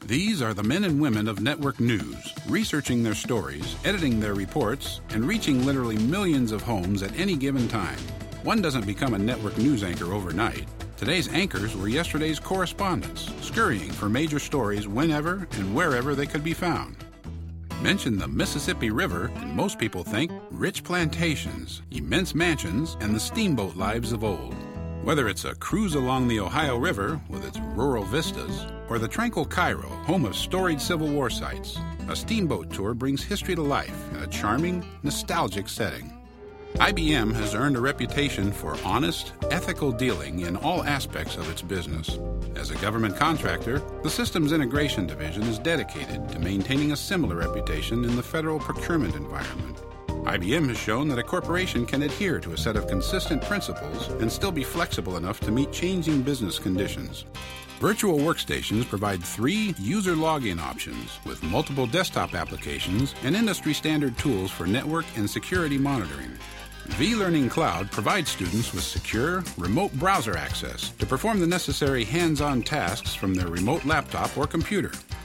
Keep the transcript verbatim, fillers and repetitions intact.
These are the men and women of network news, researching their stories, editing their reports, and reaching literally millions of homes at any given time. One doesn't become a network news anchor overnight. Today's anchors were yesterday's correspondents, scurrying for major stories whenever and wherever they could be found. Mention the Mississippi River, and most people think rich plantations, immense mansions, and the steamboat lives of old. Whether it's a cruise along the Ohio River with its rural vistas, or the tranquil Cairo, home of storied Civil War sites, a steamboat tour brings history to life in a charming, nostalgic setting. I B M has earned a reputation for honest, ethical dealing in all aspects of its business. As a government contractor, the Systems Integration Division is dedicated to maintaining a similar reputation in the federal procurement environment. I B M has shown that a corporation can adhere to a set of consistent principles and still be flexible enough to meet changing business conditions. Virtual workstations provide three user login options with multiple desktop applications and industry-standard tools for network and security monitoring. vLearning Cloud provides students with secure, remote browser access to perform the necessary hands-on tasks from their remote laptop or computer.